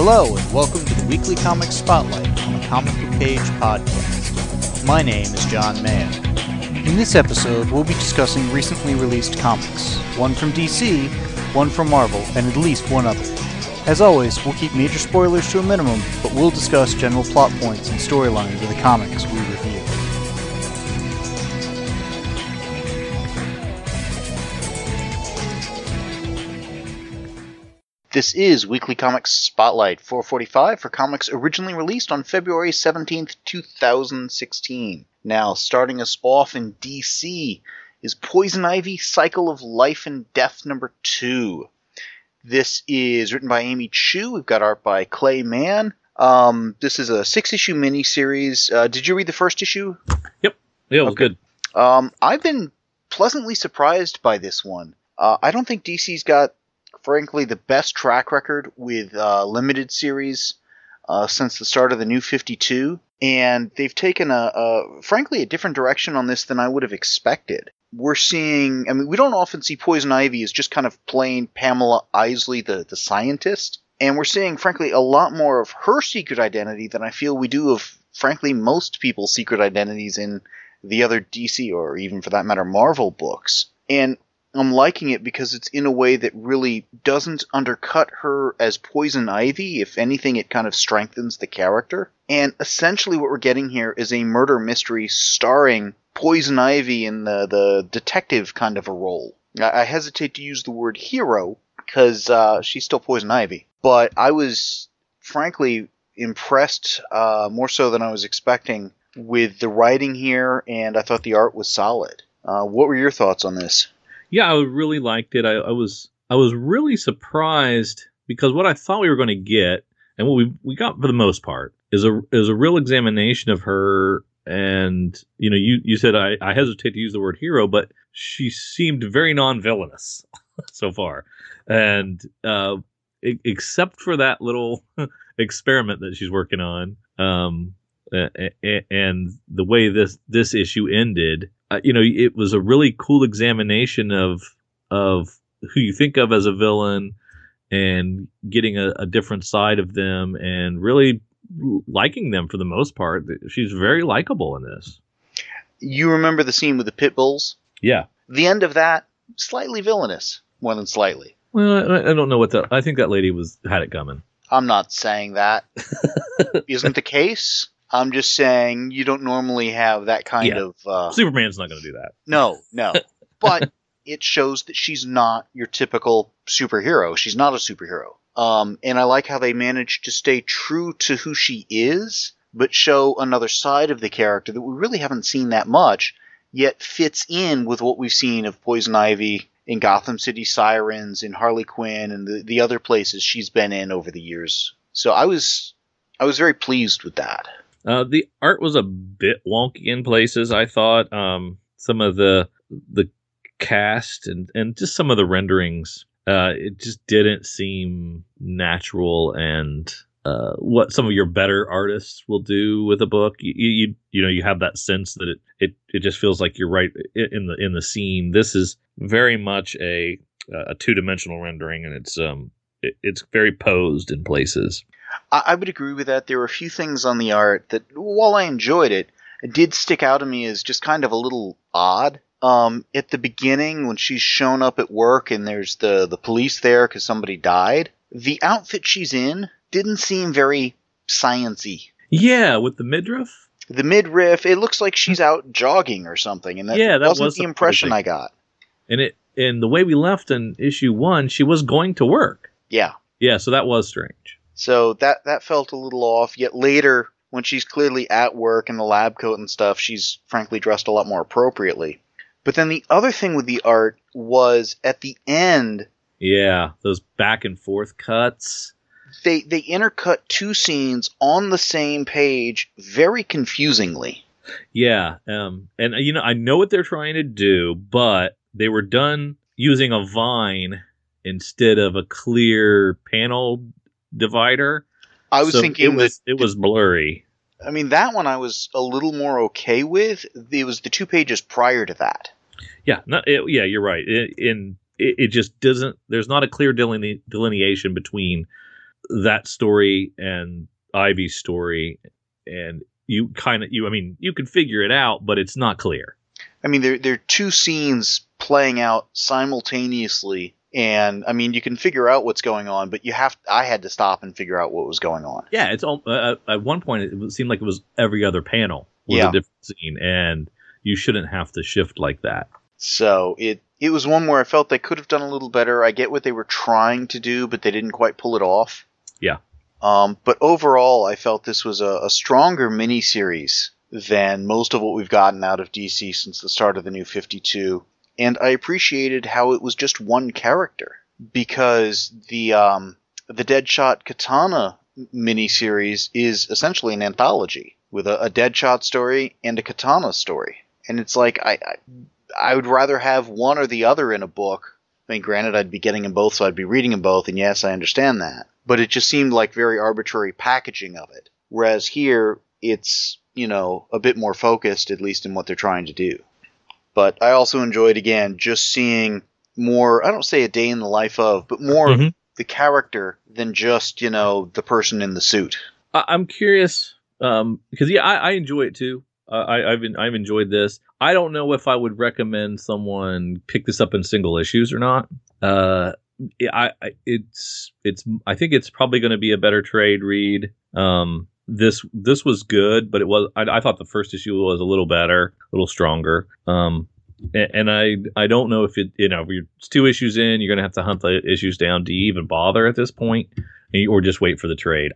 Hello, and welcome to the Weekly Comics Spotlight on the Comic Book Page podcast. My name is John Mayer. In this episode, we'll be discussing recently released comics, one from DC, one from Marvel, and at least one other. As always, we'll keep major spoilers to a minimum, but we'll discuss general plot points and storylines of the comics we review. This is Weekly Comics Spotlight 445 for comics originally released on February 17th, 2016. Now, starting us off in DC is Poison Ivy Cycle of Life and Death number 2. This is written by Amy Chu. We've got art by Clay Mann. This is a 6-issue miniseries. Did you read the first issue? Yep. Yeah, it was good. I've been pleasantly surprised by this one. I don't think DC's got, frankly, the best track record with limited series since the start of the New 52, and they've taken frankly, a different direction on this than I would have expected. We're seeing, we don't often see Poison Ivy as just kind of plain Pamela Isley, the scientist, and we're seeing, frankly, a lot more of her secret identity than I feel we do of, frankly, most people's secret identities in the other DC, or even for that matter, Marvel books. And I'm liking it because it's in a way that really doesn't undercut her as Poison Ivy. If anything, it kind of strengthens the character. And essentially what we're getting here is a murder mystery starring Poison Ivy in the detective kind of a role. I hesitate to use the word hero because she's still Poison Ivy. But I was, frankly, impressed more so than I was expecting with the writing here, and I thought the art was solid. What were your thoughts on this? Yeah, I really liked it. I was really surprised because what I thought we were going to get, and what we got for the most part, is a real examination of her. And you said I hesitate to use the word hero, but she seemed very non-villainous so far, and except for that little experiment that she's working on, and the way this issue ended. It was a really cool examination of who you think of as a villain and getting a different side of them and really liking them for the most part. She's very likable in this. You remember the scene with the pit bulls? Yeah. The end of that, slightly villainous, more than slightly. Well, I don't know I think that lady had it coming. I'm not saying that isn't the case. I'm just saying you don't normally have that kind of... Superman's not going to do that. No. But it shows that she's not your typical superhero. She's not a superhero. And I like how they managed to stay true to who she is, but show another side of the character that we really haven't seen that much, yet fits in with what we've seen of Poison Ivy in Gotham City Sirens, in Harley Quinn, and the other places she's been in over the years. So I was very pleased with that. The art was a bit wonky in places, I thought. Some of the cast and just some of the renderings, it just didn't seem natural and what some of your better artists will do with a book. You have that sense that it just feels like you're right in the scene. This is very much a two-dimensional rendering, and it's very posed in places. I would agree with that. There were a few things on the art that, while I enjoyed it, did stick out to me as just kind of a little odd. At the beginning, when she's shown up at work and there's the police there because somebody died, the outfit she's in didn't seem very science-y. Yeah, with the midriff? The midriff, it looks like she's out jogging or something, and that wasn't the impression I got. And the way we left in issue 1, she was going to work. Yeah. Yeah, so that was strange. So that felt a little off, yet later, when she's clearly at work in the lab coat and stuff, she's frankly dressed a lot more appropriately. But then the other thing with the art was at the end... Yeah, those back and forth cuts. They intercut two scenes on the same page very confusingly. Yeah, and I know what they're trying to do, but they were done using a vine instead of a clear panel divider. I was thinking it was blurry. That one I was a little more okay with. It was the 2 pages prior to that. Yeah, you're right. It just doesn't. There's not a clear delineation between that story and Ivy's story, and you can figure it out, but it's not clear. I mean, there are two scenes playing out simultaneously, and I mean, you can figure out what's going on, but I had to stop and figure out what was going on. Yeah, it's all at one point it seemed like it was every other panel was a different scene, and you shouldn't have to shift like that. So it was one where I felt they could have done a little better. I get what they were trying to do, but they didn't quite pull it off. Yeah. But overall, I felt this was a stronger miniseries than most of what we've gotten out of DC since the start of the New 52. And I appreciated how it was just one character, because the Deadshot Katana miniseries is essentially an anthology with a Deadshot story and a Katana story. And it's like, I would rather have one or the other in a book. I mean, granted, I'd be getting them both, so I'd be reading them both, and yes, I understand that. But it just seemed like very arbitrary packaging of it. Whereas here, it's, a bit more focused, at least in what they're trying to do. But I also enjoyed, again, just seeing more, I don't say a day in the life of, but more of the character than just, the person in the suit. I'm curious, because, I enjoy it too. I've enjoyed this. I don't know if I would recommend someone pick this up in single issues or not. I think it's probably going to be a better trade read. This was good, but I thought the first issue was a little better, a little stronger. And I don't know if it's 2 issues in, you're going to have to hunt the issues down. Do you even bother at this point, or just wait for the trade?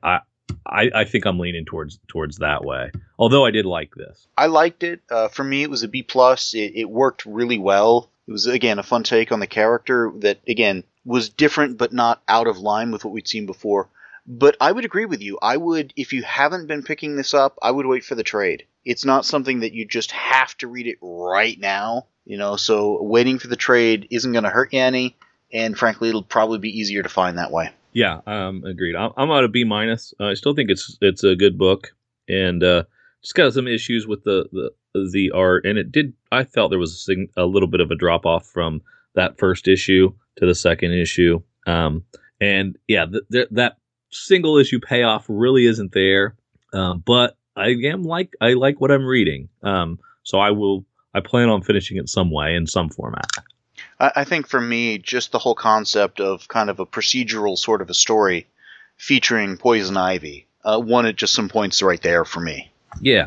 I think I'm leaning towards that way. Although I did like this. I liked it. For me, it was a B+. It worked really well. It was, again, a fun take on the character that, again, was different but not out of line with what we'd seen before. But I would agree with you. If you haven't been picking this up, I would wait for the trade. It's not something that you just have to read it right now. So waiting for the trade isn't going to hurt you any. And frankly, it'll probably be easier to find that way. Yeah, agreed. I'm at a B-. I still think it's a good book, and just got some issues with the art, and I felt there was a little bit of a drop off from that first issue to the second issue, and yeah, that single issue payoff really isn't there, but I like what I'm reading, so I plan on finishing it some way in some format. I think for me, just the whole concept of kind of a procedural sort of a story featuring Poison Ivy won at just some points right there for me. Yeah,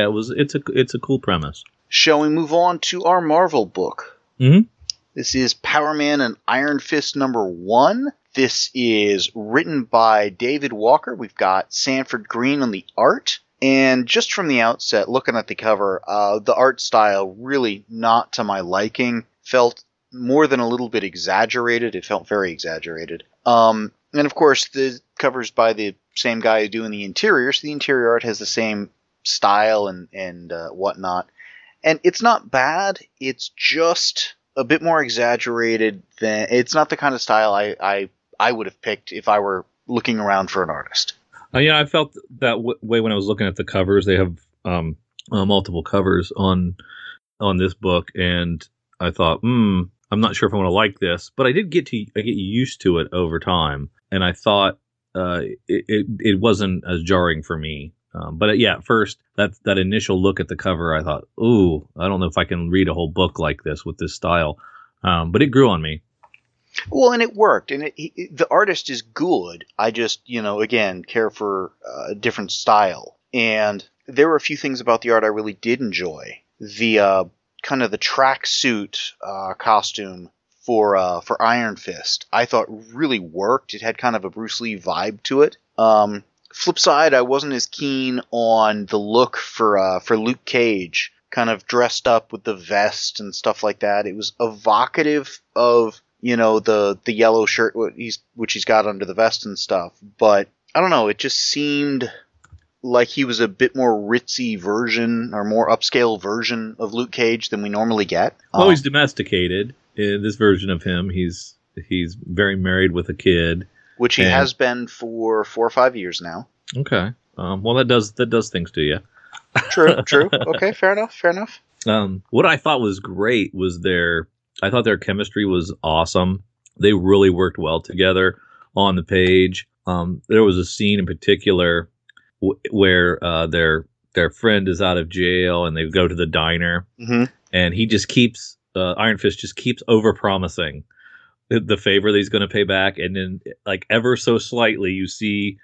it's a cool premise. Shall we move on to our Marvel book? Mm-hmm. This is Power Man and Iron Fist #1. This is written by David Walker. We've got Sanford Green on the art. And just from the outset, looking at the cover, the art style really not to my liking. Felt more than a little bit exaggerated. It felt very exaggerated. And of course, the cover's by the same guy doing the interior, so the interior art has the same style and whatnot. And it's not bad. It's just a bit more exaggerated. It's not the kind of style I would have picked if I were looking around for an artist. I felt that way when I was looking at the covers. They have multiple covers on this book, and I thought, I'm not sure if I want to like this, but I get used to it over time, and I thought it wasn't as jarring for me. But at first, that initial look at the cover, I thought, ooh, I don't know if I can read a whole book like this with this style. But it grew on me. Well, and it worked, and the artist is good. I just, again, care for a different style. And there were a few things about the art I really did enjoy. The kind of the tracksuit costume for Iron Fist, I thought really worked. It had kind of a Bruce Lee vibe to it. Flip side, I wasn't as keen on the look for Luke Cage, kind of dressed up with the vest and stuff like that. It was evocative of the yellow shirt which he's got under the vest and stuff, but I don't know, it just seemed like he was a bit more ritzy version or more upscale version of Luke Cage than we normally get. Well, he's domesticated in this version of him. He's very married with a kid, which he has been for 4 or 5 years now. Okay. Well, that does things to you. True. Okay, fair enough. What I thought was great was I thought their chemistry was awesome. They really worked well together. on the page. There was a scene in particular where their friend is out of jail and they go to the diner, and he just keeps Iron Fist just keeps overpromising the favor that he's going to pay back, and then like ever so slightly, you see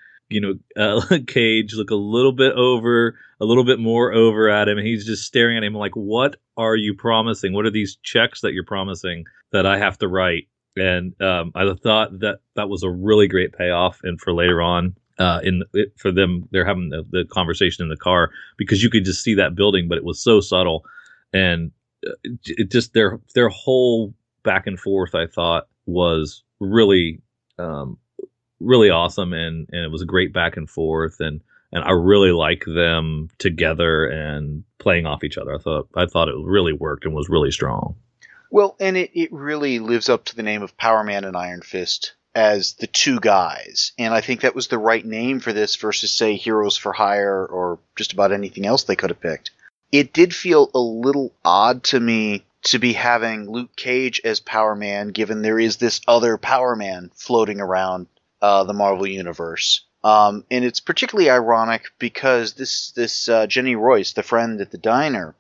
Cage look a little bit more over at him, and he's just staring at him like, "What are you promising? What are these checks that you're promising that I have to write?" And I thought that was a really great payoff, and for later on. For them, they're having the conversation in the car because you could just see that building, but it was so subtle, and it just their whole back and forth I thought was really really awesome, and it was a great back and forth, and I really like them together and playing off each other. I thought it really worked and was really strong. Well, and it really lives up to the name of Power Man and Iron Fist as the two guys. And I think that was the right name for this versus, say, Heroes for Hire or just about anything else they could have picked. It did feel a little odd to me to be having Luke Cage as Power Man, given there is this other Power Man floating around the Marvel Universe. And it's particularly ironic because this Jenny Royce, the friend at the diner,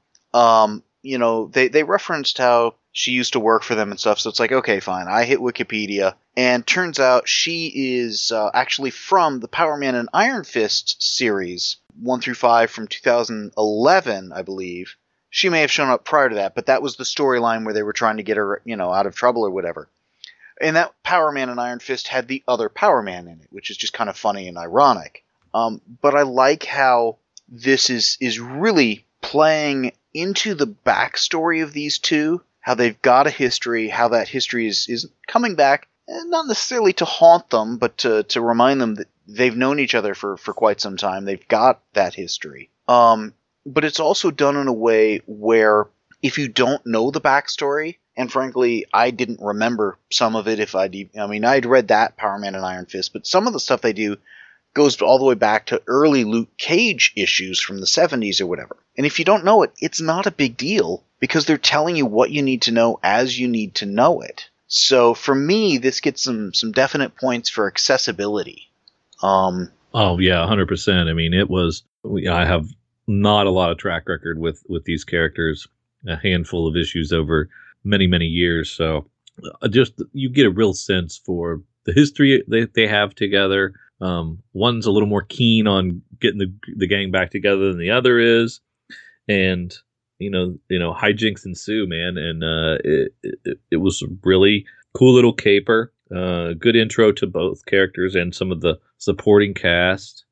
they referenced how she used to work for them and stuff, so it's like, okay, fine. I hit Wikipedia, and turns out she is actually from the Power Man and Iron Fist series, 1 through 5 from 2011, I believe. She may have shown up prior to that, but that was the storyline where they were trying to get her, out of trouble or whatever. And that Power Man and Iron Fist had the other Power Man in it, which is just kind of funny and ironic. But I like how this is really playing into the backstory of these two, how they've got a history, how that history is coming back, not necessarily to haunt them, but to remind them that they've known each other for quite some time. They've got that history. But it's also done in a way where if you don't know the backstory, and frankly, I didn't remember some of it I'd read that Power Man and Iron Fist, but some of the stuff they do goes all the way back to early Luke Cage issues from the 70s or whatever. And if you don't know it, it's not a big deal because they're telling you what you need to know as you need to know it. So for me, this gets some definite points for accessibility. Oh yeah, 100%. I mean, I have not a lot of track record with these characters, a handful of issues over many, many years. So just you get a real sense for the history they have together. One's a little more keen on getting the gang back together than the other is, and hijinks ensue, man. And it was a really cool little caper. Good intro to both characters and some of the supporting cast.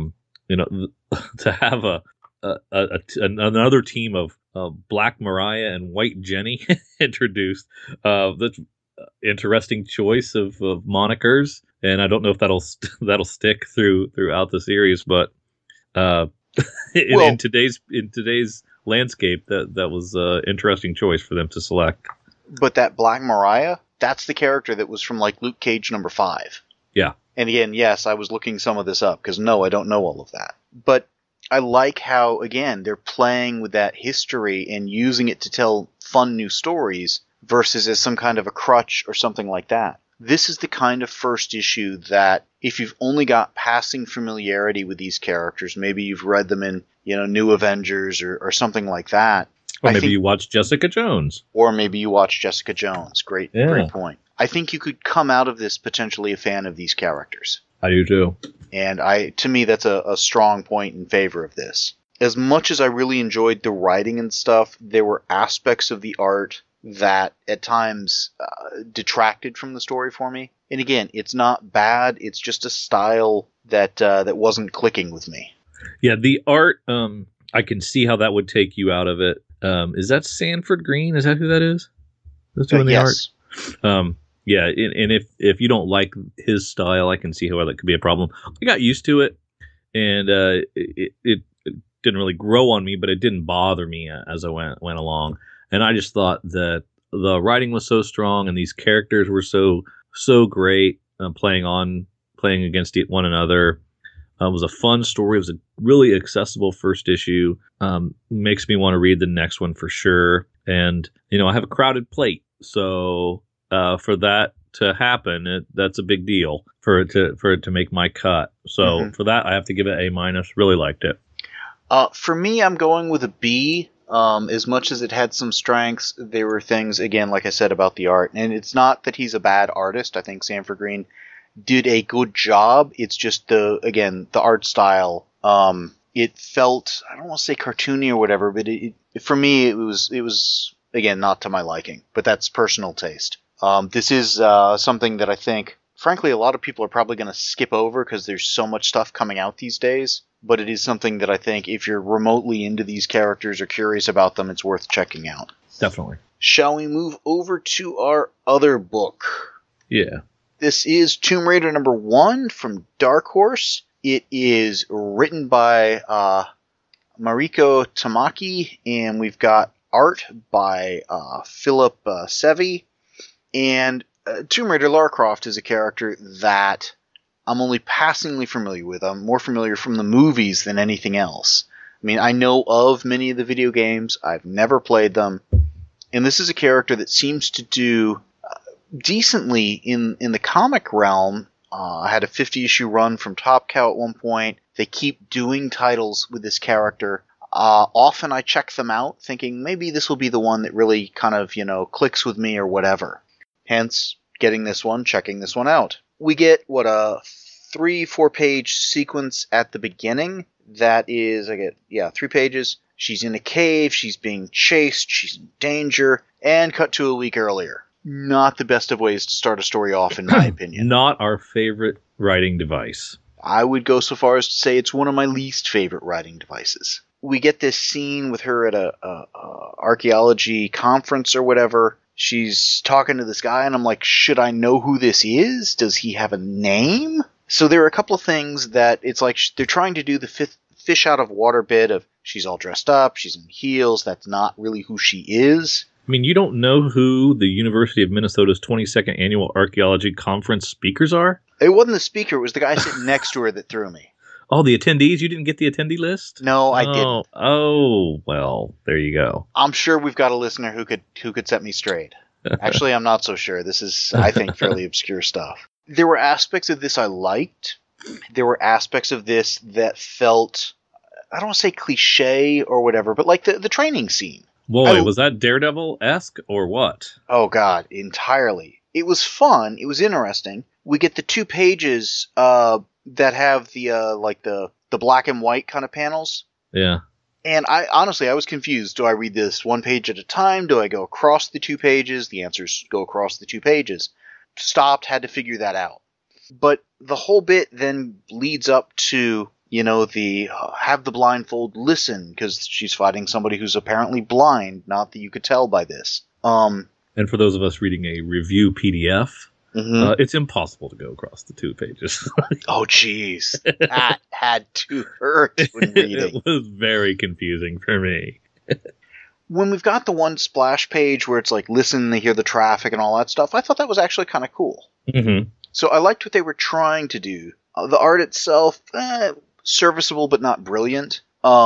To have another team of Black Mariah and White Jenny introduced. That's interesting choice of monikers, and I don't know if that'll stick throughout the series, but in today's landscape, that was an interesting choice for them to select. But that Black Mariah, that's the character that was from like Luke Cage number 5. Yeah. And again, yes, I was looking some of this up because no, I don't know all of that. But I like how, again, they're playing with that history and using it to tell fun new stories versus as some kind of a crutch or something like that. This is the kind of first issue that if you've only got passing familiarity with these characters, maybe you've read them in, New Avengers or something like that. Or maybe you watch Jessica Jones. Great point. I think you could come out of this potentially a fan of these characters. I do too. And to me, that's a strong point in favor of this. As much as I really enjoyed the writing and stuff, there were aspects of the art that at times detracted from the story for me. And again, it's not bad. It's just a style that wasn't clicking with me. Yeah, the art, I can see how that would take you out of it. Is that Sanford Green? Is that who that is? That's doing the art? Yeah, and if you don't like his style, I can see how that could be a problem. I got used to it, and it didn't really grow on me, but it didn't bother me as I went along. And I just thought that the writing was so strong, and these characters were so great, playing against one another. It was a fun story. It was a really accessible first issue. Makes me want to read the next one for sure. And I have a crowded plate, so for that to happen, that's a big deal for it to make my cut. So for that, I have to give it A-. Really liked it. For me, I'm going with a B. As much as it had some strengths, there were things, again, like I said, about the art. And it's not that he's a bad artist. I think Sanford Green did a good job. It's just the art style. It felt, I don't want to say cartoony or whatever, but for me, it was again, not to my liking. But that's personal taste. This is something that I think, frankly, a lot of people are probably going to skip over because there's so much stuff coming out these days. But it is something that I think if you're remotely into these characters or curious about them, it's worth checking out. Definitely. Shall we move over to our other book? Yeah. This is Tomb Raider #1 from Dark Horse. It is written by Mariko Tamaki, and we've got art by Philip Sevi. And Tomb Raider Lara Croft is a character that I'm only passingly familiar with. I'm more familiar from the movies than anything else. I mean, I know of many of the video games. I've never played them. And this is a character that seems to do decently in the comic realm. I had a 50-issue run from Top Cow at one point. They keep doing titles with this character. Often I check them out, thinking maybe this will be the one that really kind of, clicks with me or whatever. Hence, getting this one, checking this one out. We get, a 3-4 page sequence at the beginning. That is, 3 pages. She's in a cave, she's being chased, she's in danger, and cut to a week earlier. Not the best of ways to start a story off, in my opinion. Not our favorite writing device. I would go so far as to say it's one of my least favorite writing devices. We get this scene with her at a archaeology conference or whatever. She's talking to this guy, and I'm like, should I know who this is? Does he have a name? So there are a couple of things that it's like they're trying to do the fish out of water bit of she's all dressed up, she's in heels, that's not really who she is. I mean, you don't know who the University of Minnesota's 22nd Annual Archaeology Conference speakers are? It wasn't the speaker, it was the guy sitting next to her that threw me. Oh, the attendees? You didn't get the attendee list? No, I didn't. Oh, well, there you go. I'm sure we've got a listener who could set me straight. Actually, I'm not so sure. This is, I think, fairly obscure stuff. There were aspects of this I liked. There were aspects of this that felt, I don't want to say cliche or whatever, but like the training scene. Boy, was that Daredevil-esque or what? Oh, God, entirely. It was fun. It was interesting. We get the 2 pages that have the black and white kind of panels. Yeah. And I was confused. Do I read this 1 page at a time? Do I go across the 2 pages? The answers go across the 2 pages. Stopped, had to figure that out. But the whole bit then leads up to, the have the blindfold listen, because she's fighting somebody who's apparently blind, not that you could tell by this. And for those of us reading a review PDF, it's impossible to go across the 2 pages. Oh, jeez. That had to hurt when reading. It was very confusing for me. When we've got the one splash page where it's like, listen, they hear the traffic and all that stuff, I thought that was actually kind of cool. Mm-hmm. So I liked what they were trying to do. The art itself, serviceable but not brilliant.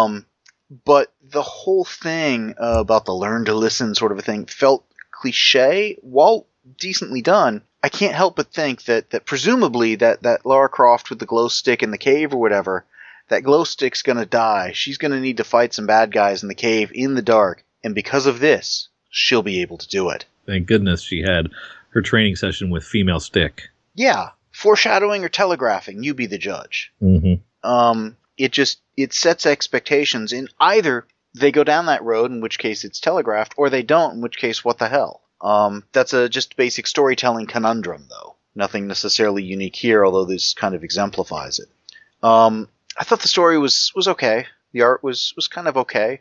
But the whole thing about the learn to listen sort of a thing felt cliche, while decently done. I can't help but think that presumably that Lara Croft with the glow stick in the cave or whatever, that glow stick's going to die. She's going to need to fight some bad guys in the cave in the dark. And because of this, she'll be able to do it. Thank goodness she had her training session with female stick. Yeah. Foreshadowing or telegraphing, you be the judge. Mm-hmm. It sets expectations in either they go down that road, in which case it's telegraphed, or they don't, in which case, what the hell? That's a just basic storytelling conundrum, though. Nothing necessarily unique here, although this kind of exemplifies it. I thought the story was okay. The art was kind of okay.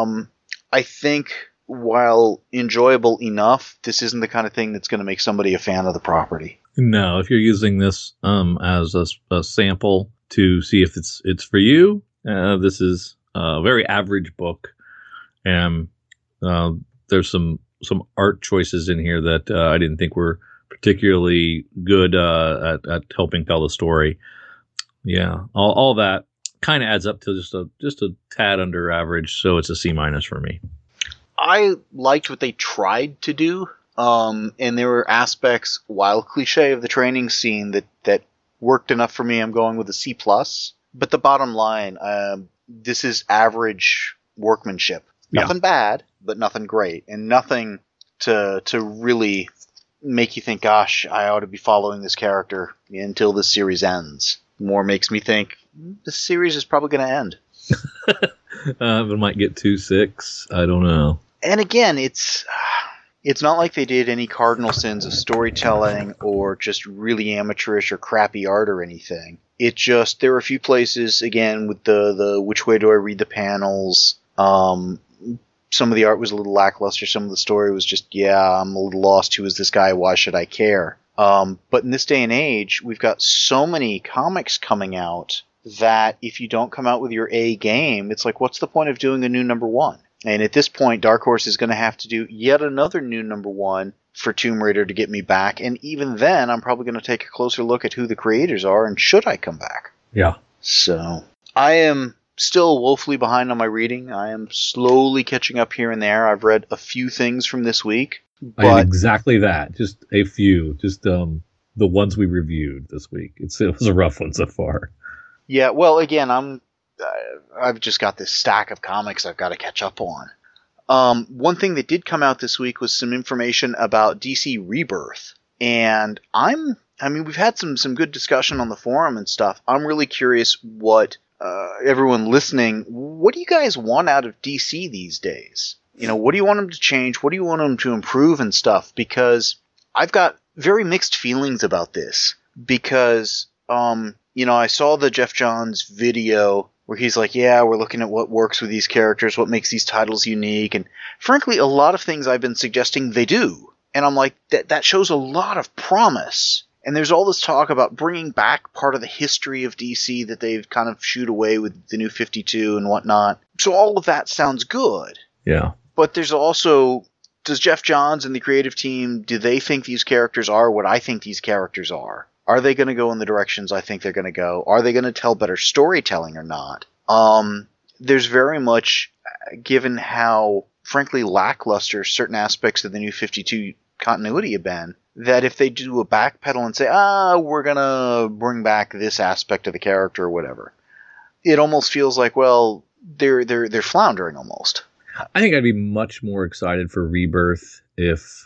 I think, while enjoyable enough, this isn't the kind of thing that's going to make somebody a fan of the property. No, if you're using this as a sample to see if it's for you, this is a very average book. And there's some art choices in here that I didn't think were particularly good at helping tell the story. Yeah, all that kind of adds up to just a tad under average, so it's a C- for me. I liked what they tried to do. And there were aspects, while cliche, of the training scene that worked enough for me. I'm going with a C+. But the bottom line, this is average workmanship. Nothing bad, but nothing great, and nothing to really make you think, gosh, I ought to be following this character until this series ends. More makes me think this series is probably going to end. It might get 2-6. I don't know. And again, it's not like they did any cardinal sins of storytelling or just really amateurish or crappy art or anything. It just, there were a few places, again, with the which way do I read the panels. Some of the art was a little lackluster. Some of the story was just, I'm a little lost. Who is this guy? Why should I care? But in this day and age, we've got so many comics coming out that if you don't come out with your A game, it's like, what's the point of doing a new number one? And at this point, Dark Horse is going to have to do yet another new number one for Tomb Raider to get me back. And even then, I'm probably going to take a closer look at who the creators are and should I come back. Yeah. So I am still woefully behind on my reading. I am slowly catching up here and there. I've read a few things from this week. But I had exactly that. Just a few. Just the ones we reviewed this week. It was a rough one so far. Yeah, well, again, I've just got this stack of comics I've got to catch up on. One thing that did come out this week was some information about DC Rebirth. And we've had some good discussion on the forum and stuff. I'm really curious what everyone listening, what do you guys want out of DC these days? What do you want them to change? What do you want them to improve and stuff? Because I've got very mixed feelings about this. Because, I saw the Jeff Johns video where he's like, we're looking at what works with these characters, what makes these titles unique. And frankly, a lot of things I've been suggesting they do. And I'm like, that shows a lot of promise. And there's all this talk about bringing back part of the history of DC that they've kind of shooed away with the New 52 and whatnot. So all of that sounds good. Yeah. But there's also, does Jeff Johns and the creative team, do they think these characters are what I think these characters are? Are they going to go in the directions I think they're going to go? Are they going to tell better storytelling or not? There's very much, given how, frankly, lackluster certain aspects of the New 52 continuity have been, that if they do a backpedal and say, we're going to bring back this aspect of the character or whatever, it almost feels like, well, they're floundering almost. I think I'd be much more excited for Rebirth if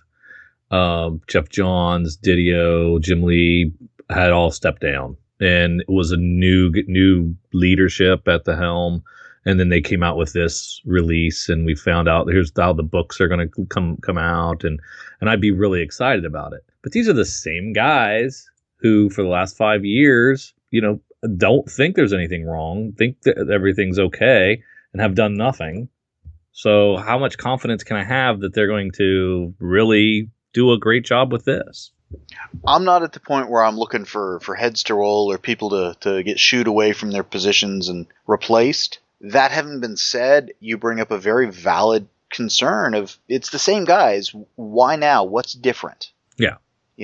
Jeff Johns, Didio, Jim Lee had all stepped down and it was a new leadership at the helm. And then they came out with this release and we found out here's how the books are going to come out. And I'd be really excited about it. But these are the same guys who for the last 5 years, don't think there's anything wrong, think that everything's okay and have done nothing. So how much confidence can I have that they're going to really do a great job with this? I'm not at the point where I'm looking for heads to roll or people to get shooed away from their positions and replaced. That having been said, you bring up a very valid concern of it's the same guys. Why now? What's different? Yeah.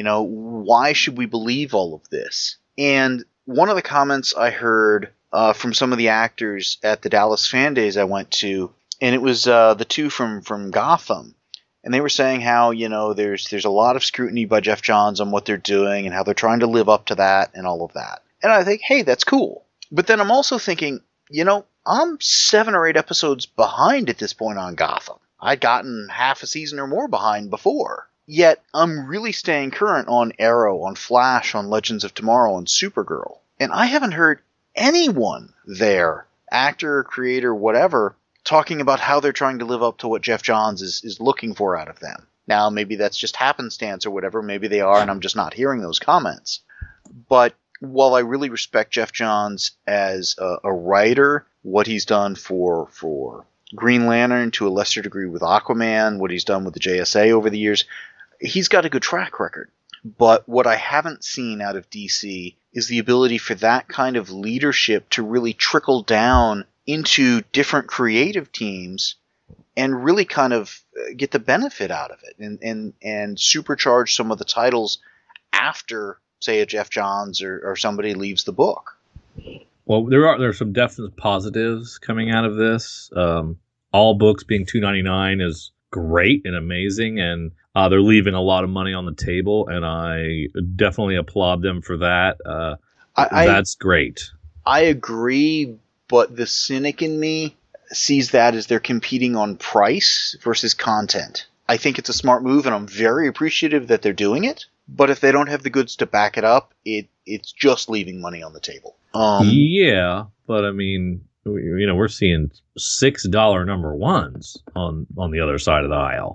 Why should we believe all of this? And one of the comments I heard from some of the actors at the Dallas Fan Days I went to, and it was the two from Gotham. And they were saying how, there's a lot of scrutiny by Jeff Johns on what they're doing and how they're trying to live up to that and all of that. And I think, hey, that's cool. But then I'm also thinking, I'm 7 or 8 episodes behind at this point on Gotham. I'd gotten half a season or more behind before. Yet I'm really staying current on Arrow, on Flash, on Legends of Tomorrow, on Supergirl. And I haven't heard anyone there, actor, creator, whatever, talking about how they're trying to live up to what Jeff Johns is looking for out of them. Now, maybe that's just happenstance or whatever. Maybe they are, and I'm just not hearing those comments. But while I really respect Jeff Johns as a writer, what he's done for Green Lantern, to a lesser degree with Aquaman, what he's done with the JSA over the years, he's got a good track record. But what I haven't seen out of DC is the ability for that kind of leadership to really trickle down into different creative teams and really kind of get the benefit out of it and supercharge some of the titles after, say, a Jeff Johns or somebody leaves the book. Well, there are some definite positives coming out of this. All books being $2.99 is great and amazing, and they're leaving a lot of money on the table, and I definitely applaud them for that. That's great. I agree, but the cynic in me sees that as they're competing on price versus content. I think it's a smart move, and I'm very appreciative that they're doing it. But if they don't have the goods to back it up, it's just leaving money on the table. Yeah, but I mean, we're seeing $6 number ones on the other side of the aisle.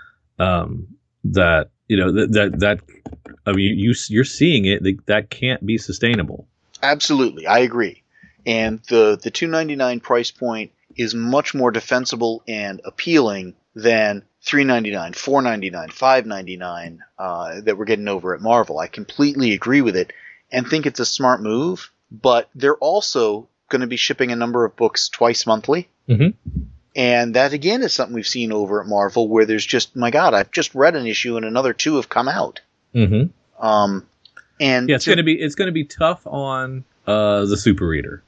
That I mean, you're seeing it. That can't be sustainable. Absolutely, I agree. And the $2.99 price point is much more defensible and appealing than $3.99, $4.99, $5.99 that we're getting over at Marvel. I completely agree with it and think it's a smart move, but they're also going to be shipping a number of books twice monthly. Mm-hmm. And that, again, is something we've seen over at Marvel, where there's just, my God, I've just read an issue and another 2 have come out. Mm-hmm. And yeah, it's going to be tough on the super reader.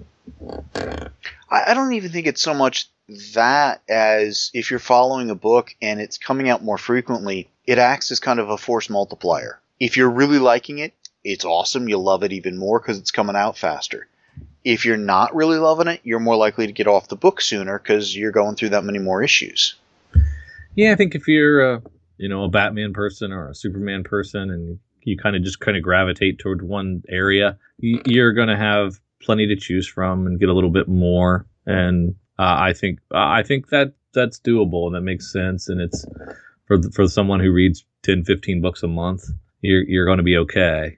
I don't even think it's so much that as if you're following a book and it's coming out more frequently, it acts as kind of a force multiplier. If you're really liking it, it's awesome. You'll love it even more because it's coming out faster. If you're not really loving it, you're more likely to get off the book sooner because you're going through that many more issues. Yeah, I think if you're a Batman person or a Superman person and you kind of gravitate toward one area, you're going to have plenty to choose from and get a little bit more. And I think that that's doable and that makes sense. And it's for someone who reads 10, 15 books a month, you're going to be okay.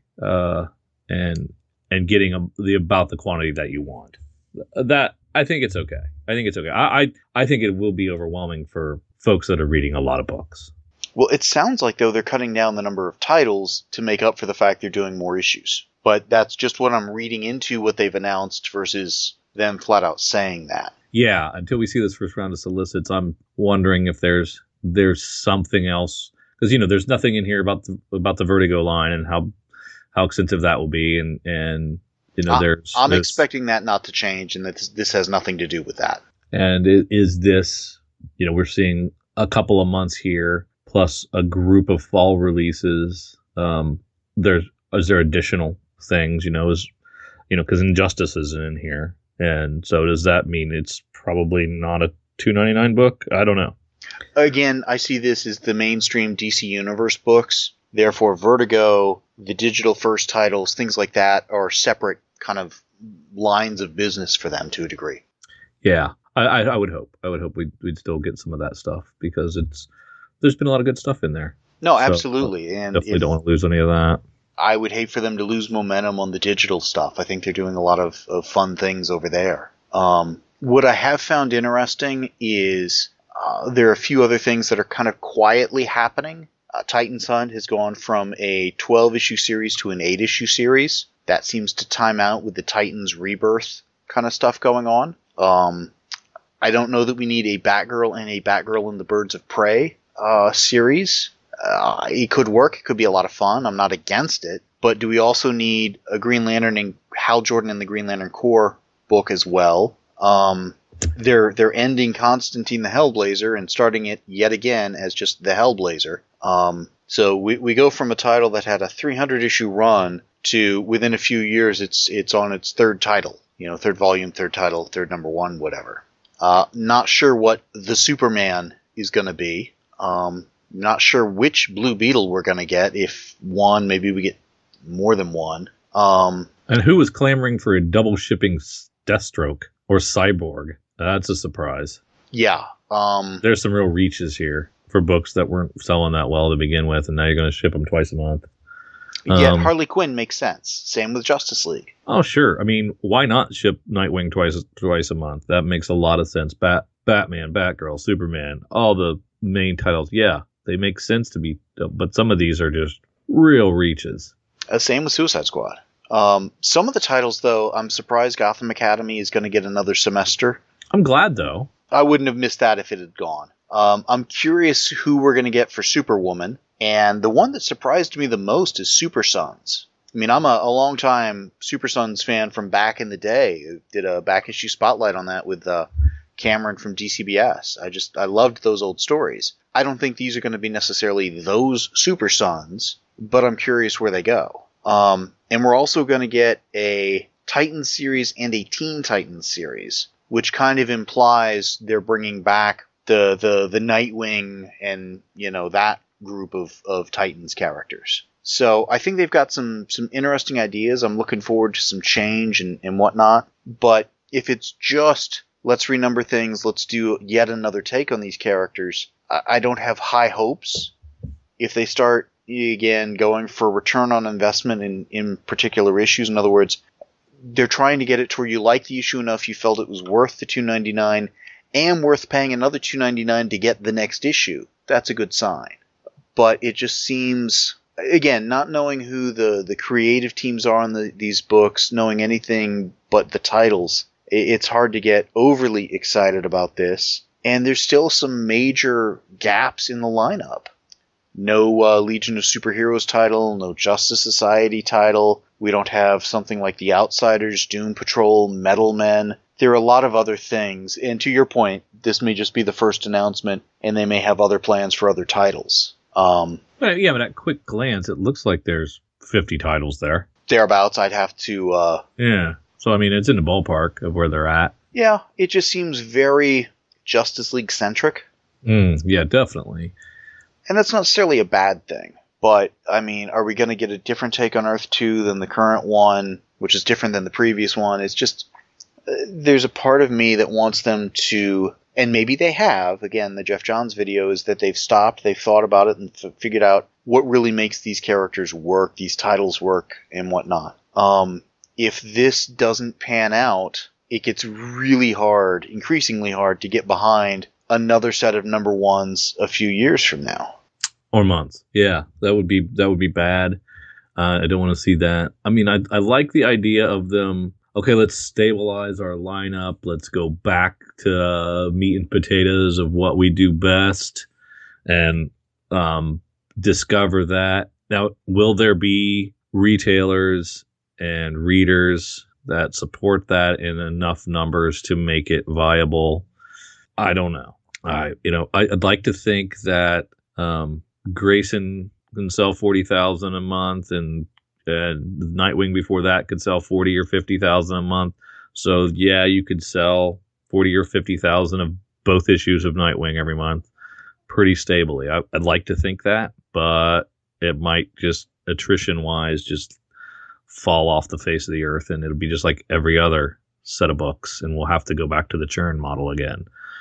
And getting about the quantity that you want. That I think it's okay. I think it will be overwhelming for folks that are reading a lot of books. Well, it sounds like, though, they're cutting down the number of titles to make up for the fact they're doing more issues. But that's just what I'm reading into what they've announced versus them flat out saying that. Yeah, until we see this first round of solicits, I'm wondering if there's something else. Because, there's nothing in here about the Vertigo line and how extensive that will be. And I'm expecting that not to change and that this has nothing to do with that. And is this, we're seeing a couple of months here plus a group of fall releases. Is there additional things, because Injustice isn't in here. And so does that mean it's probably not a $2.99 book? I don't know. Again, I see this as the mainstream DC Universe books. Therefore, Vertigo, the digital first titles, things like that are separate kind of lines of business for them to a degree. Yeah, I would hope. I would hope we'd still get some of that stuff because there's been a lot of good stuff in there. No, absolutely. And definitely don't want to lose any of that. I would hate for them to lose momentum on the digital stuff. I think they're doing a lot of fun things over there. What I have found interesting is there are a few other things that are kind of quietly happening. Titan's Hunt has gone from a 12-issue series to an 8-issue series. That seems to time out with the Titans Rebirth kind of stuff going on. I don't know that we need a Batgirl and a Batgirl and the Birds of Prey series. It could work. It could be a lot of fun. I'm not against it. But do we also need a Green Lantern and Hal Jordan and the Green Lantern Corps book as well? They're ending Constantine the Hellblazer and starting it yet again as just the Hellblazer. So we go from a title that had a 300-issue run to within a few years it's on its third title. Third volume, third title, third number one, whatever. Not sure what the Superman is going to be. Not sure which Blue Beetle we're going to get. If one, maybe we get more than one. And who was clamoring for a double shipping Deathstroke or Cyborg? That's a surprise. Yeah. There's some real reaches here for books that weren't selling that well to begin with, and now you're going to ship them twice a month. Yeah, Harley Quinn makes sense. Same with Justice League. Oh, sure. I mean, why not ship Nightwing twice a month? That makes a lot of sense. Batman, Batgirl, Superman, all the main titles. Yeah, they make sense to be, but some of these are just real reaches. Same with Suicide Squad. Some of the titles, though, I'm surprised Gotham Academy is going to get another semester. I'm glad, though. I wouldn't have missed that if it had gone. I'm curious who we're going to get for Superwoman. And the one that surprised me the most is Super Sons. I mean, I'm a long-time Super Sons fan from back in the day. Did a back-issue spotlight on that with Cameron from DCBS. I loved those old stories. I don't think these are going to be necessarily those Super Sons, but I'm curious where they go. And we're also going to get a Titans series and a Teen Titans series, which kind of implies they're bringing back the Nightwing and, that group of Titans characters. So I think they've got some interesting ideas. I'm looking forward to some change and whatnot. But if it's just, let's renumber things, let's do yet another take on these characters, I don't have high hopes. If they start, again, going for return on investment in particular issues, in other words, they're trying to get it to where you like the issue enough you felt it was worth the $2.99 and worth paying another $2.99 to get the next issue, that's a good sign. But it just seems, again, not knowing who the creative teams are on these books, knowing anything but the titles, it's hard to get overly excited about this. And there's still some major gaps in the lineup. No Legion of Superheroes title, no Justice Society title. We don't have something like The Outsiders, Doom Patrol, Metal Men. There are a lot of other things. And to your point, this may just be the first announcement, and they may have other plans for other titles. But at quick glance, it looks like there's 50 titles there. Thereabouts, I'd have to... Yeah. So, it's in the ballpark of where they're at. Yeah, it just seems very Justice League-centric. Yeah, definitely. And that's not necessarily a bad thing. But, are we going to get a different take on Earth 2 than the current one, which is different than the previous one? It's just... there's a part of me that wants them to... And maybe they have. Again, the Jeff Johns video is that they've stopped, they've thought about it, and figured out what really makes these characters work, these titles work, and whatnot. If this doesn't pan out, it gets really hard, increasingly hard, to get behind another set of number ones a few years from now. Or months. Yeah, that would be bad. I don't want to see that. I like the idea of them... Okay, let's stabilize our lineup. Let's go back to meat and potatoes of what we do best and discover that. Now, will there be retailers and readers that support that in enough numbers to make it viable? I don't know. I'd like to think that Grayson can sell 40,000 a month and Nightwing before that could sell 40 or 50,000 a month. So yeah, you could sell 40 or 50,000 of both issues of Nightwing every month pretty stably. I'd like to think that, but it might just attrition wise just fall off the face of the earth, and it'll be just like every other set of books, and we'll have to go back to the churn model again.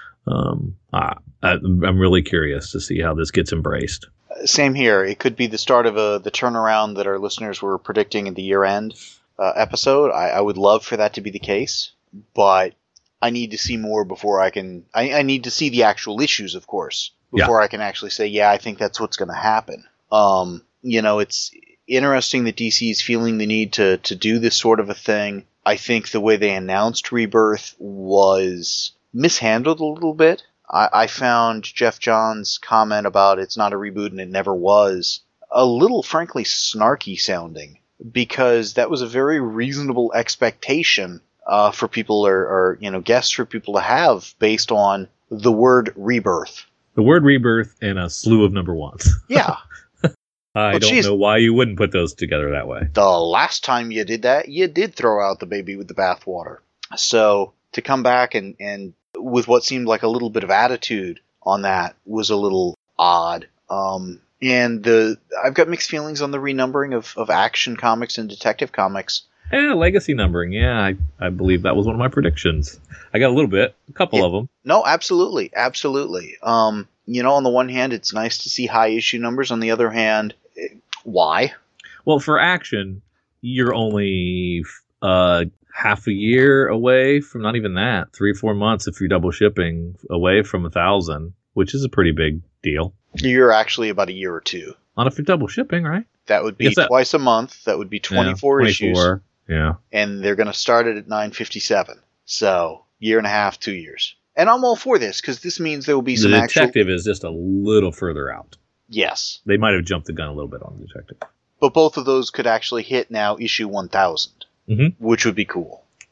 I'm really curious to see how this gets embraced. Same here. It could be the start of the turnaround that our listeners were predicting in the year-end episode. I would love for that to be the case, but I need to see more before I can... I need to see the actual issues, of course, before I can actually say, yeah, I think that's what's going to happen. It's interesting that DC is feeling the need to do this sort of a thing. I think the way they announced Rebirth was mishandled a little bit. I found Jeff Johns' comment about it's not a reboot and it never was a little, frankly, snarky sounding, because that was a very reasonable expectation for people or guests for people to have based on the word rebirth. The word rebirth and a slew of number ones. Yeah. I don't know why you wouldn't put those together that way. The last time you did that, you did throw out the baby with the bathwater. So to come back and with what seemed like a little bit of attitude on that was a little odd. And I've got mixed feelings on the renumbering of Action Comics and Detective Comics. Legacy numbering. Yeah, I believe that was one of my predictions. I got a couple of them. No, absolutely. Absolutely. On the one hand, it's nice to see high issue numbers. On the other hand, why? Well, for Action, you're only half a year away from, not even that, 3 or 4 months if you're double shipping away from 1,000, which is a pretty big deal. You're actually about a year or two. Not if you're double shipping, right? That would be twice a month. That would be 24 issues. Yeah. And they're going to start it at $9.57. So, year and a half, 2 years. And I'm all for this, because this means there will be some actual... The Detective is just a little further out. Yes. They might have jumped the gun a little bit on the Detective. But both of those could actually hit now issue 1,000, which would be cool. Yeah.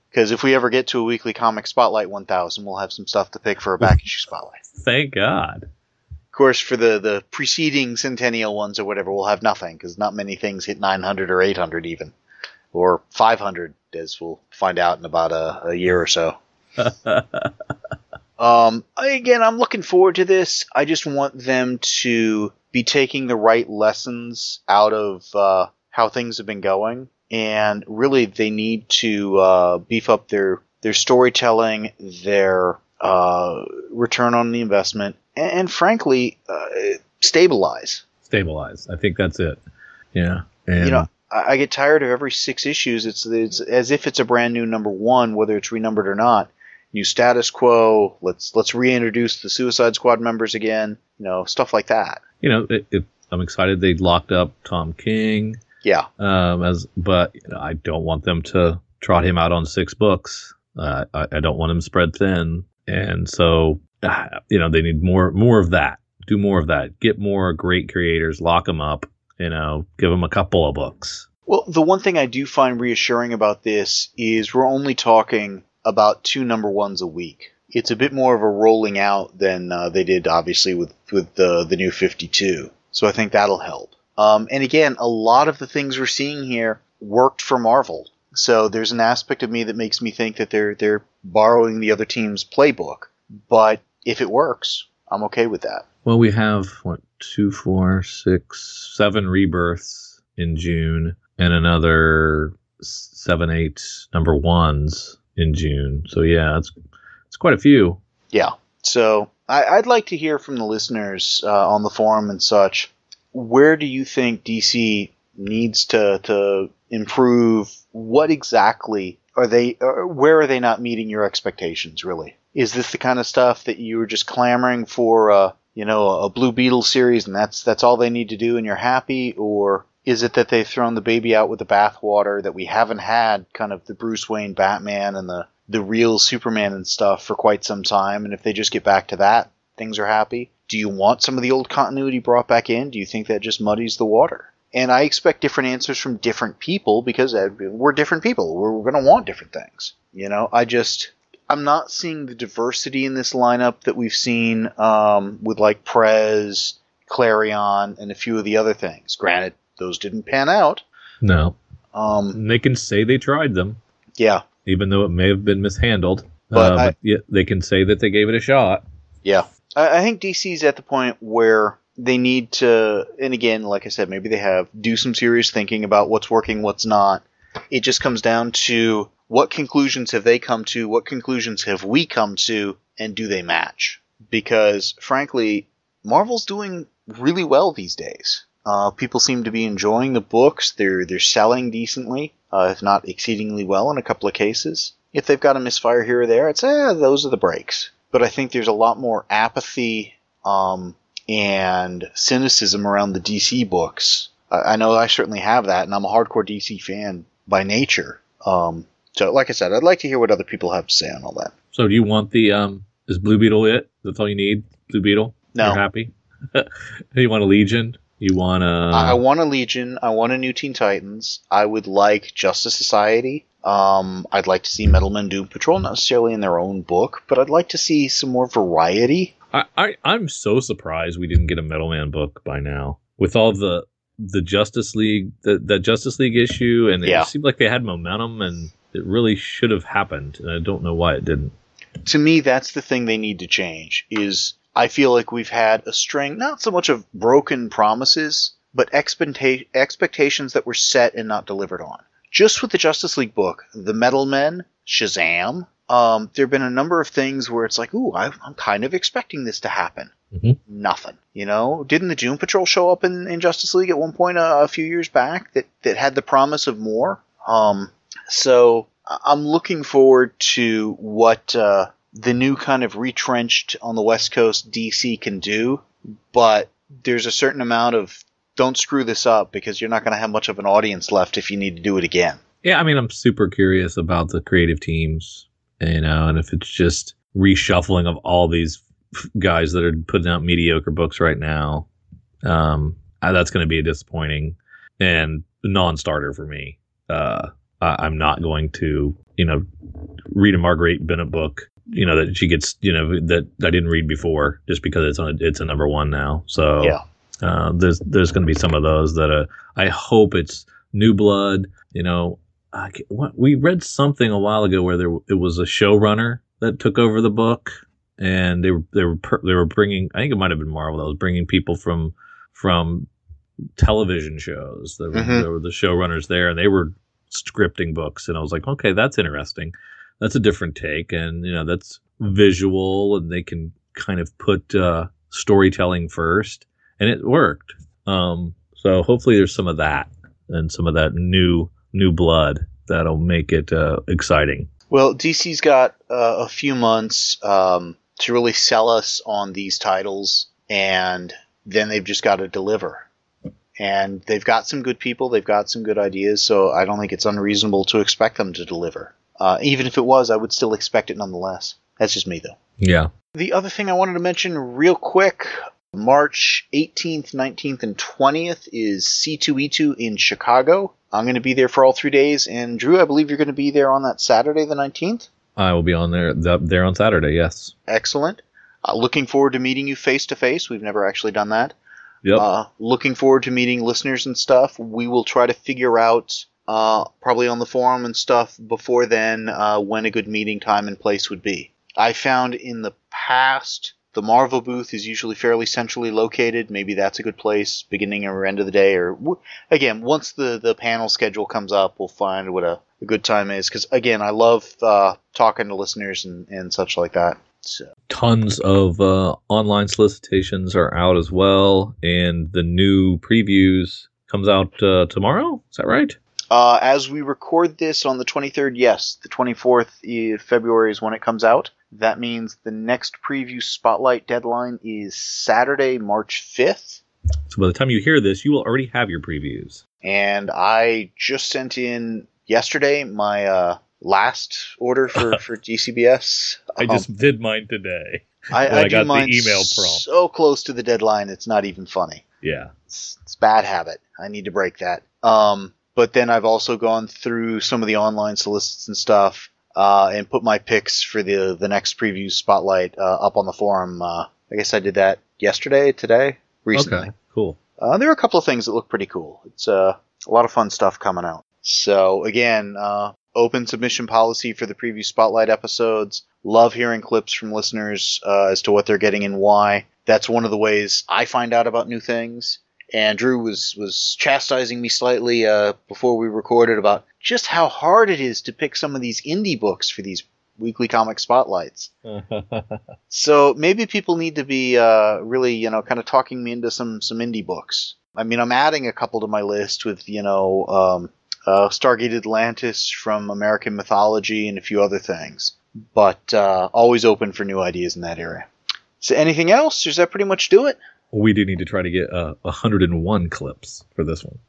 Because if we ever get to a weekly comic spotlight 1000, we'll have some stuff to pick for a back issue spotlight. Thank God. Of course, for the preceding Centennial ones or whatever, we'll have nothing, because not many things hit 900 or 800 even. Or 500, as we'll find out in about a year or so. Again, I'm looking forward to this. I just want them to be taking the right lessons out of how things have been going. And really, they need to beef up their storytelling, their return on the investment, and frankly, stabilize. Stabilize. I think that's it. Yeah. And I get tired of every 6 issues. It's as if it's a brand new number 1, whether it's renumbered or not. New status quo. Let's reintroduce the Suicide Squad members again. Stuff like that. I'm excited they locked up Tom King. Yeah. But I don't want them to trot him out on 6 books. I don't want him spread thin, and so they need more of that. Do more of that. Get more great creators. Lock them up. Give them a couple of books. Well, the one thing I do find reassuring about this is we're only talking about 2 number 1s a week. It's a bit more of a rolling out than they did, obviously, with the new 52. So I think that'll help. And again, a lot of the things we're seeing here worked for Marvel. So there's an aspect of me that makes me think that they're borrowing the other team's playbook. But if it works, I'm okay with that. Well, we have, 2, 4, 6, 7 rebirths in June, and another 7, 8 number 1s in June. So yeah, it's quite a few. Yeah. So I'd like to hear from the listeners on the forum and such. Where do you think DC needs to improve? What exactly where are they not meeting your expectations, really? Is this the kind of stuff that you were just clamoring for, a Blue Beetle series and that's all they need to do and you're happy? Or is it that they've thrown the baby out with the bathwater, that we haven't had kind of the Bruce Wayne Batman and the real Superman and stuff for quite some time, and if they just get back to that, things are happy? Do you want some of the old continuity brought back in? Do you think that just muddies the water? And I expect different answers from different people because we're different people. We're going to want different things. I'm not seeing the diversity in this lineup that we've seen with like Prez, Clarion, and a few of the other things. Granted, those didn't pan out. No. They can say they tried them. Yeah. Even though it may have been mishandled. But they can say that they gave it a shot. Yeah. I think DC's at the point where they need to, and again, like I said, maybe they do some serious thinking about what's working, what's not. It just comes down to what conclusions have they come to, what conclusions have we come to, and do they match? Because, frankly, Marvel's doing really well these days. People seem to be enjoying the books. They're selling decently, if not exceedingly well in a couple of cases. If they've got a misfire here or there, it's those are the breaks. But I think there's a lot more apathy and cynicism around the DC books. I know I certainly have that, and I'm a hardcore DC fan by nature. So, like I said, I'd like to hear what other people have to say on all that. So do you want is Blue Beetle it? That's all you need? Blue Beetle? No. You're happy? You want a Legion? You want I want a Legion. I want a new Teen Titans. I would like Justice Society. I'd like to see Metalman Doom Patrol, not necessarily in their own book, but I'd like to see some more variety. I'm so surprised we didn't get a Metalman book by now. With all the Justice League, the Justice League issue, and it seemed like they had momentum, and it really should have happened, and I don't know why it didn't. To me, that's the thing they need to change, is I feel like we've had a string, not so much of broken promises, but expectations that were set and not delivered on. Just with the Justice League book, the Metal Men, Shazam, there have been a number of things where it's like, ooh, I'm kind of expecting this to happen. Mm-hmm. Nothing. Didn't the Doom Patrol show up in Justice League at one point a few years back that had the promise of more? So I'm looking forward to what the new kind of retrenched on the West Coast DC can do, but there's a certain amount of don't screw this up because you're not going to have much of an audience left if you need to do it again. Yeah, I mean, I'm super curious about the creative teams, and if it's just reshuffling of all these guys that are putting out mediocre books right now, that's going to be a disappointing and non-starter for me. I'm not going to, read a Marguerite Bennett book, that she gets, that I didn't read before, just because it's a number one now. So Yeah. there's going to be some of those that I hope it's New Blood. We read something a while ago where it was a showrunner that took over the book, and they were bringing, I think it might have been Marvel that was bringing people from television shows. There were the showrunners there, and they were scripting books, and I was like, okay, that's interesting. That's a different take, and that's visual, and they can kind of put storytelling first, and it worked. So hopefully there's some of that and some of that new blood that'll make it exciting. Well, DC's got a few months to really sell us on these titles, and then they've just got to deliver. And they've got some good people, they've got some good ideas, so I don't think it's unreasonable to expect them to deliver. Even if it was, I would still expect it nonetheless. That's just me, though. Yeah. The other thing I wanted to mention real quick, March 18th, 19th, and 20th is C2E2 in Chicago. I'm going to be there for all 3 days, and Drew, I believe you're going to be there on that Saturday, the 19th? I will be on there on Saturday, yes. Excellent. Looking forward to meeting you face-to-face. We've never actually done that. Yep. Looking forward to meeting listeners and stuff. We will try to figure out, probably on the forum and stuff before then, when a good meeting time and place would be. I found in the past, the Marvel booth is usually fairly centrally located. Maybe that's a good place, beginning or end of the day. Or again, once the panel schedule comes up, we'll find what a good time is. Because, again, I love talking to listeners and such like that. So. Tons of online solicitations are out as well, and the new previews comes out tomorrow. Is that right? As we record this on the 23rd, yes. The 24th of February is when it comes out. That means the next preview spotlight deadline is Saturday, March 5th. So by the time you hear this, you will already have your previews. And I just sent in yesterday my last order for DCBS. I just did mine today. I got do mine the email prompt. So close to the deadline, it's not even funny. Yeah. It's a bad habit. I need to break that. But then I've also gone through some of the online solicits and stuff and put my picks for the next preview spotlight up on the forum. I guess I did that today, recently. Okay, cool. There are a couple of things that look pretty cool. It's a lot of fun stuff coming out. So again, open submission policy for the preview spotlight episodes. Love hearing clips from listeners as to what they're getting and why. That's one of the ways I find out about new things. And Drew was chastising me slightly before we recorded about just how hard it is to pick some of these indie books for these weekly comic spotlights. So maybe people need to be really, kind of talking me into some indie books. I mean, I'm adding a couple to my list with, Stargate Atlantis from American Mythology and a few other things. But always open for new ideas in that area. So anything else? Does that pretty much do it? We do need to try to get 101 clips for this one.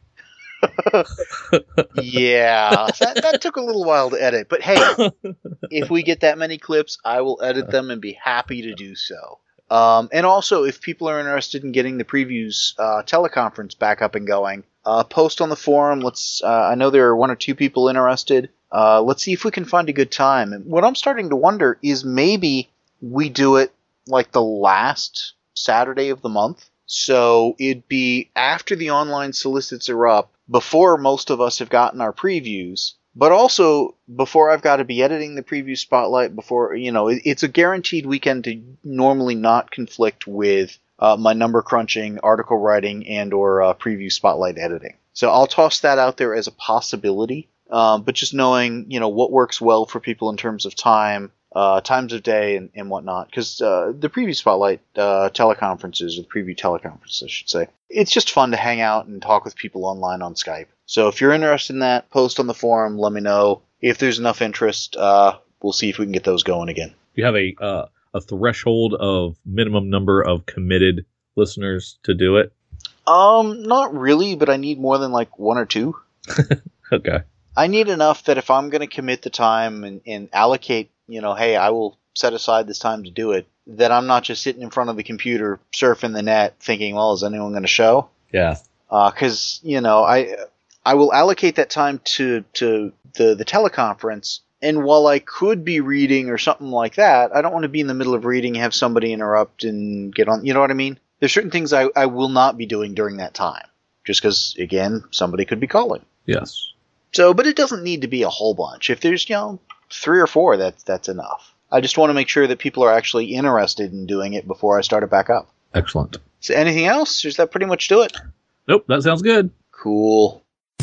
Yeah, that took a little while to edit. But hey, if we get that many clips, I will edit them and be happy to do so. And also, if people are interested in getting the previews teleconference back up and going, post on the forum. I know there are one or two people interested. Let's see if we can find a good time. And what I'm starting to wonder is maybe we do it like the last Saturday of the month. So it'd be after the online solicits are up, before most of us have gotten our previews, but also before I've got to be editing the preview spotlight, before, it's a guaranteed weekend to normally not conflict with my number crunching, article writing, and or preview spotlight editing. So I'll toss that out there as a possibility, but just knowing, what works well for people in terms of time, times of day and whatnot, because the preview spotlight teleconferences, or the preview teleconferences, I should say, it's just fun to hang out and talk with people online on Skype. So if you're interested in that, post on the forum, let me know. If there's enough interest, we'll see if we can get those going again. You have a threshold of minimum number of committed listeners to do it? Not really, but I need more than like one or two. Okay. I need enough that if I'm going to commit the time and allocate, hey, I will set aside this time to do it, that I'm not just sitting in front of the computer surfing the net thinking, well, is anyone going to show? Yeah. Because, I will allocate that time to the teleconference, And while I could be reading or something like that, I don't want to be in the middle of reading, have somebody interrupt and get on. You know what I mean? There's certain things I will not be doing during that time. Just because, again, somebody could be calling. Yes. So, but it doesn't need to be a whole bunch. If there's, 3 or 4, that's enough. I just want to make sure that people are actually interested in doing it before I start it back up. Excellent. So anything else? Or does that pretty much do it? Nope, that sounds good. Cool.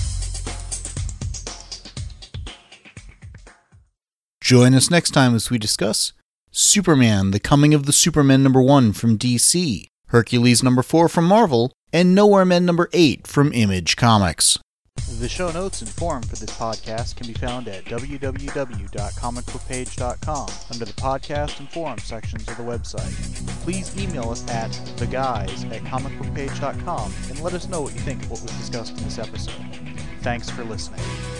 Join us next time as we discuss Superman, The Coming of the Supermen #1 from DC, Hercules #4 from Marvel, and Nowhere Men #8 from Image Comics. The show notes and forum for this podcast can be found at www.comicbookpage.com under the podcast and forum sections of the website. Please email us at theguys@comicbookpage.com and let us know what you think of what was discussed in this episode. Thanks for listening.